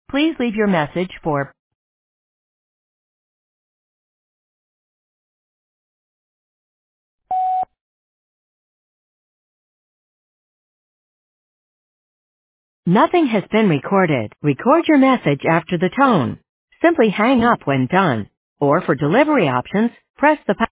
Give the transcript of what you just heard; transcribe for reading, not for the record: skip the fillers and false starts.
Please leave your message for Nothing has been recorded. Record your message after the tone. Simply hang up when done. Or for delivery options, press the pound